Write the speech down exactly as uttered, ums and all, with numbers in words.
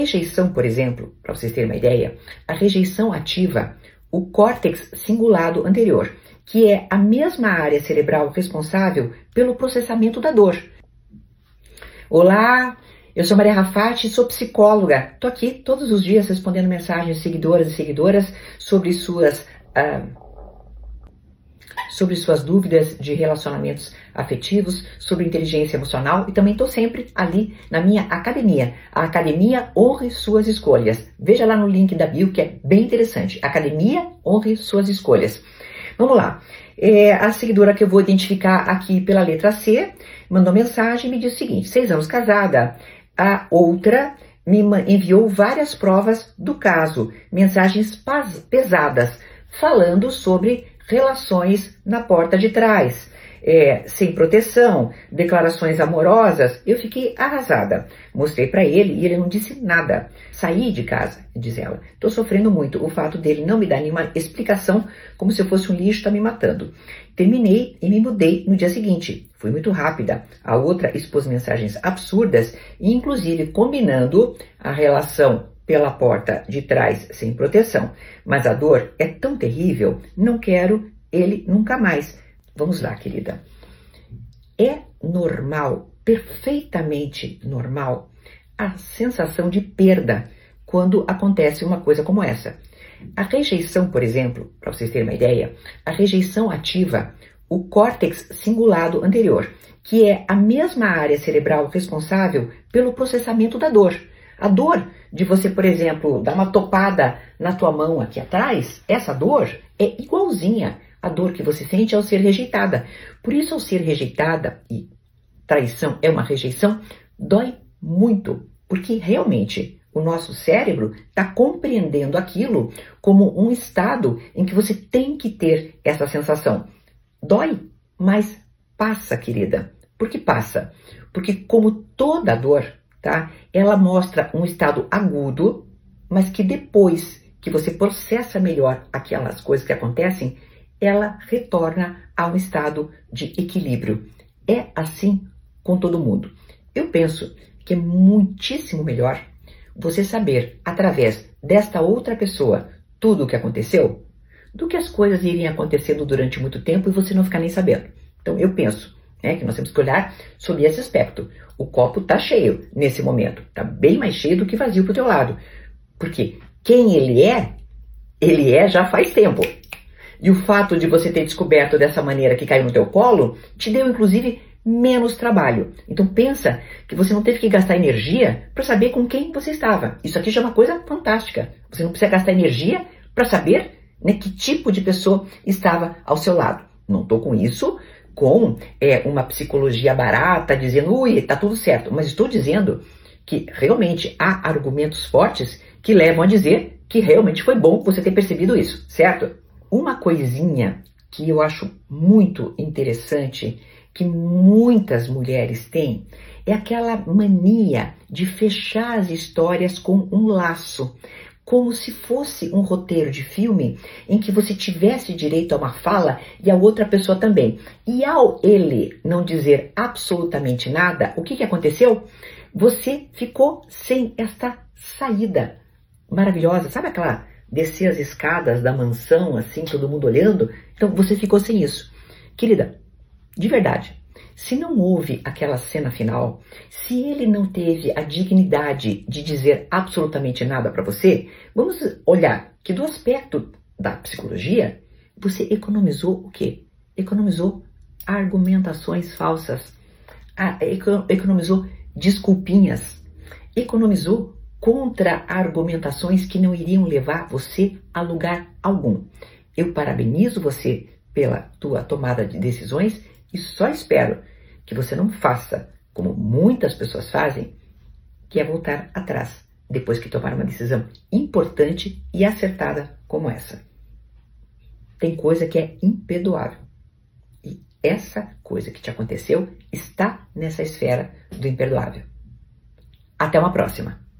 Rejeição, por exemplo, para vocês terem uma ideia, a rejeição ativa o córtex cingulado anterior, que é a mesma área cerebral responsável pelo processamento da dor. Olá, eu sou Maria Rafati, sou psicóloga. Estou aqui todos os dias respondendo mensagens de seguidoras e seguidoras sobre suas, ah, sobre suas dúvidas de relacionamentos afetivos, sobre inteligência emocional, e também estou sempre ali na minha academia, a Academia Honre Suas Escolhas. Veja lá no link da bio que é bem interessante. Academia Honre Suas Escolhas. Vamos lá. É, a seguidora que eu vou identificar aqui pela letra C mandou mensagem e me disse o seguinte: seis anos casada. A outra me enviou várias provas do caso, mensagens pesadas, falando sobre relações na porta de trás, é, sem proteção, declarações amorosas. Eu fiquei arrasada. Mostrei para ele e ele não disse nada. Saí de casa, diz ela. Estou sofrendo muito. O fato dele não me dar nenhuma explicação, como se eu fosse um lixo, está me matando. Terminei e me mudei no dia seguinte. Fui muito rápida. A outra expôs mensagens absurdas, inclusive combinando a relação pela porta de trás sem proteção. Mas a dor é tão terrível, não quero ele nunca mais. Vamos lá, querida. É normal, perfeitamente normal, a sensação de perda quando acontece uma coisa como essa. A rejeição, por exemplo, para vocês terem uma ideia, a rejeição ativa o córtex cingulado anterior, que é a mesma área cerebral responsável pelo processamento da dor. A dor de você, por exemplo, dar uma topada na tua mão aqui atrás, essa dor é igualzinha à dor que você sente ao ser rejeitada. Por isso, ao ser rejeitada, e traição é uma rejeição, dói muito, porque realmente o nosso cérebro está compreendendo aquilo como um estado em que você tem que ter essa sensação. Dói, mas passa, querida. Por que passa? Porque como toda dor, tá? Ela mostra um estado agudo, mas que depois que você processa melhor aquelas coisas que acontecem, ela retorna a um estado de equilíbrio. É assim com todo mundo. Eu penso que é muitíssimo melhor você saber, através desta outra pessoa, tudo o que aconteceu, do que as coisas irem acontecendo durante muito tempo e você não ficar nem sabendo. Então eu penso, né, que nós temos que olhar sobre esse aspecto. O copo está cheio nesse momento, está bem mais cheio do que vazio para o teu lado. Porque quem ele é, ele é já faz tempo. E o fato de você ter descoberto dessa maneira que caiu no teu colo, te deu inclusive menos trabalho. Então pensa que você não teve que gastar energia para saber com quem você estava. Isso aqui já é uma coisa fantástica. Você não precisa gastar energia para saber, né, que tipo de pessoa estava ao seu lado. Não estou com isso com é, uma psicologia barata, dizendo, ui, tá tudo certo. Mas estou dizendo que realmente há argumentos fortes que levam a dizer que realmente foi bom você ter percebido isso, certo? Uma coisinha que eu acho muito interessante, que muitas mulheres têm, é aquela mania de fechar as histórias com um laço, como se fosse um roteiro de filme em que você tivesse direito a uma fala e a outra pessoa também. E ao ele não dizer absolutamente nada, o que, que aconteceu? Você ficou sem esta saída maravilhosa. Sabe aquela descer as escadas da mansão, assim, todo mundo olhando? Então você ficou sem isso. Querida, de verdade, se não houve aquela cena final, se ele não teve a dignidade de dizer absolutamente nada para você, vamos olhar que do aspecto da psicologia, você economizou o quê? Economizou argumentações falsas, economizou desculpinhas, economizou contra-argumentações que não iriam levar você a lugar algum. Eu parabenizo você pela tua tomada de decisões e só espero que você não faça como muitas pessoas fazem, que é voltar atrás depois que tomar uma decisão importante e acertada como essa. Tem coisa que é imperdoável. E essa coisa que te aconteceu está nessa esfera do imperdoável. Até uma próxima!